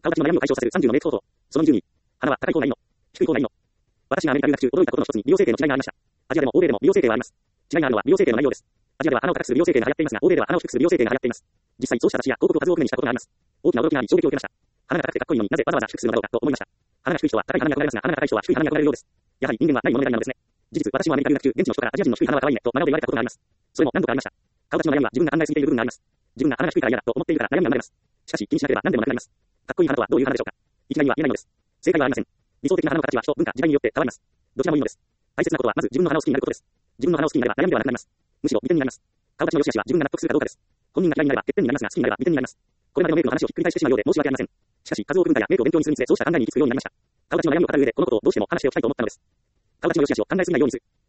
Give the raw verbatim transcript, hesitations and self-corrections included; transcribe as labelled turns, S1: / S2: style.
S1: 顔立ちの悩みを解消させるさんじゅうのメイク方法。そのにじゅうに。花は高い方がいいの。低い方がいいの。私がアメリカ留学中驚いたことの一つに美容整形の違いがありました。アジアでも欧米でも美容整形はあります。違いがあるのは美容整形の内容です。アジアでは鼻を高くする美容整形が流行っていますが、欧米では鼻を低くする美容整形が流行っています。実際そうした私や広告を数多く目にしたことがあります。大きな驚きがあり衝撃を受けました。鼻が高くてかっこいいのになぜわざわざ低くするのだろうかと思いました。鼻が低い人は高い鼻に憧れますが、鼻が高い人は低い鼻に憧れるようです。やはり人間はないものねだりなのですね。事実、私もアメリカ留学中、現地の人からアジア人の低い鼻は可愛いねと真顔で言われたことがあります。それも何度かありました。顔立ちの悩みは自分が考えすぎている部分があります。自分が鼻が低いから嫌だと思っているから悩みが生まれます。しかし気にしなければ何でもなくなります。かっこいい鼻とはどういう鼻でしょうか。いきなりは言えないのです。正解はありません。理想的な鼻の形は人、文化、時代によって変わります。どちらもいいのです。大切なことはまず自分の鼻を好きになることです。自分の鼻を好きになれば悩みではなくなります。むしろ利点になります。顔立ちの良し悪しは自分が納得するかどうかです。本人が嫌いになれば欠点になりますが、好きになれば利点になります。これまでのメイクの話をひっくり返してしまうようで申し訳ありません。しかし、数多く文化やメイクを勉強にするにつれ、そうした考えに行き着くようになりました。顔立ちの悩みを語る上で、このことをどうしても話しておきたいと思ったのです。顔立ちの良し悪しを考えすぎないようにする。